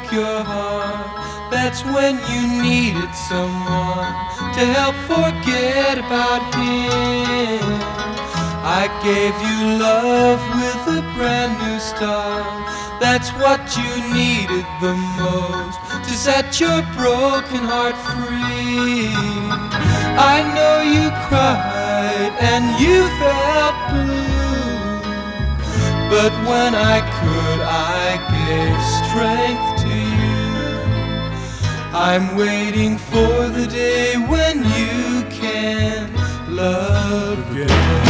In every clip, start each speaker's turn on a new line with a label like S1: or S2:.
S1: your heart. That's when you needed someone to help forget about him. I gave you love with a brand new start. That's what you needed the most to set your broken heart free. I know you cried and you felt blue, but when I could, I gave strength to you. I'm waiting for the day when you can love again.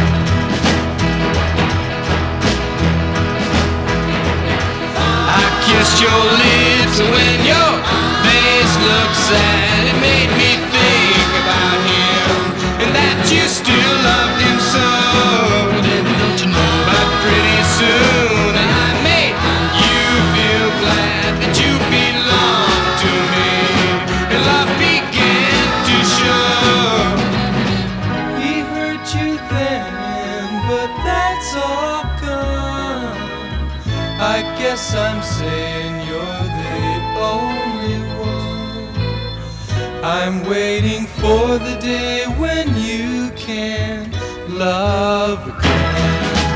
S1: I kissed your lips when your face looked sad. It made me think about him and that you still loved him so. Don't you know? But pretty soon I made you feel glad that you belong to me, and love began to show. He hurt you then, but that's all gone. I guess I'm saying you're the only one. I'm waiting for the day when you can love again.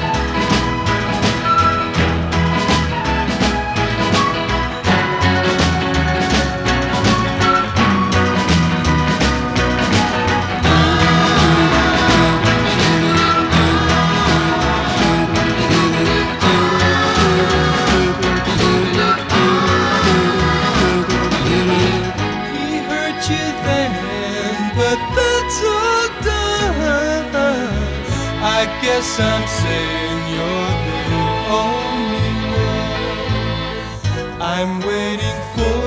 S1: But that's all done. I guess I'm saying you're the only one. I'm waiting for